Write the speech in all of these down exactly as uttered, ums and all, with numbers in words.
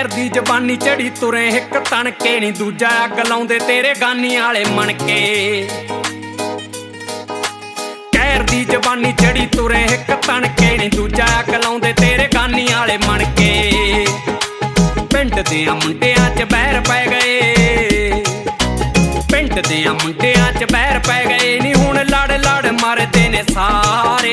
दी जबानी चढ़ी तुरे हिक तणके नी दूजा अग लाउंदे तेरे गानी आले मन के। कहर दी जबानी चढ़ी तुरे हिक तणके नी दूजा अग लाउंदे तेरे गानी आले मन के। पिंड दियां मुंडियां च बैर पै गए, पिंड दियां मुंडियां च बैर पै गए नी हुण लड़ लड़ मरदे ने सारे।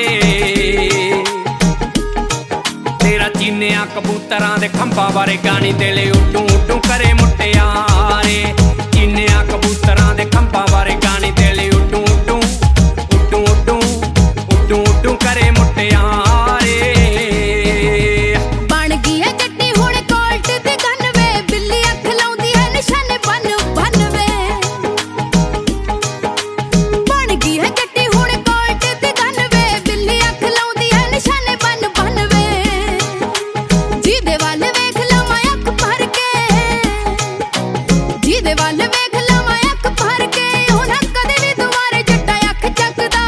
तेरा चीनिया कबूतरां दे खंभा बारे गानी दिल उड्डू उड्डू करे मुटियारे। चीनिया कबूतरां दे खंभा बारे गानी दिल उड्डू उड्डू उड्डू उड्डू उड्डू उड्डू करे मुटियारे। बन गई है जट्टी हुण कोल्ट दी गन वे, बिल्ली अख लाउंदी है निशाने बन बन वे। बन गई है जट्टी हुण कोल्ट दी गन वे, बिल्ली अख लाउंदी है निशाने बन बन वे। जीदे वाल वेख लवां अख भर के, जीदे वाल वेख लवां अख भर के, हुण कदे भी दुबारे जट्टा अख चकदा।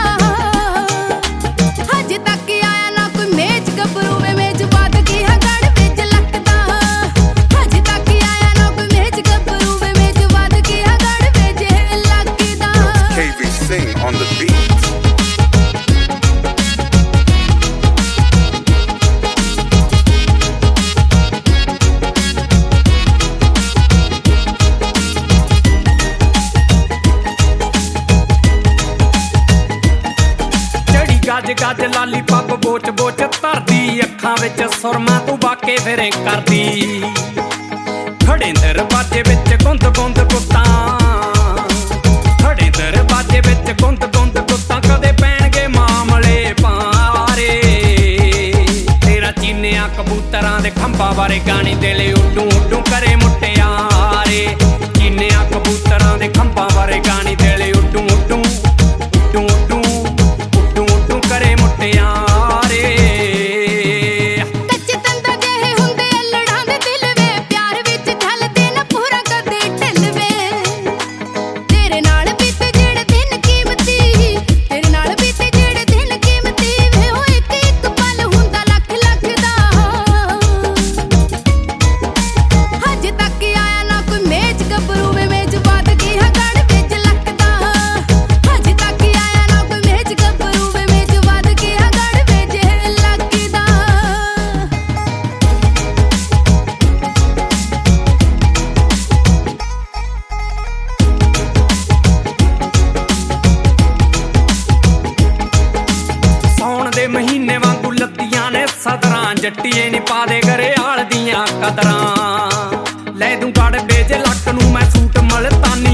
हज तक आया ना कोई मेज गबरू वे, मेज बात की है गड़ विच लकदा। हज तक आया ना कोई मेज गबरू वे, मेज बात की है गड़ विच लकदा। K V C on the beat. गज गज लाली पग बोच बोच धरदी, अखां विच सुरमा तू बाके फिरे करदी। खड़े दरवाजे विच गुंद गुंद गुत्तां, खड़े दरवाजे विच गुंद गुंद गुत्तां, कदे पैणगे मामले पारे। तेरा चीनिया कबूतरां दे खंभा बारे गानी दिल उड्डू उड्डू करे मुटियारे। चीनिया कबूतरां दे खंभा बारे गानी दिल उड्डू उड्डू उड्डू उड्डू करे मुटियारे। कच्चे तंदा जेहे हुंदे अल्लड़ां दे दिल वे, प्यार विच ढलदे ना पूरा कदे ढिल वे। तेरे नाल बीते जेड़े दिन कीमती, तेरे नाल बीते जेड़े दिन कीमती वे, ओ इक इक पल हुंदा लख लख दा। हज तक आया ना कोई मेज गबरू वे, मेज बात की है गड़ विच लकदा। हज तक आया ना कोई मेज गबरू वे, मेज बात की है गड़ विच लकदा। सौण दे महीने वांगू लत्तियां ने सदरां, जट्टीए नी पा दे घरे आल दियां कदरां। लै दूं गड़ बेज लक नूं मैं सूट मलतानी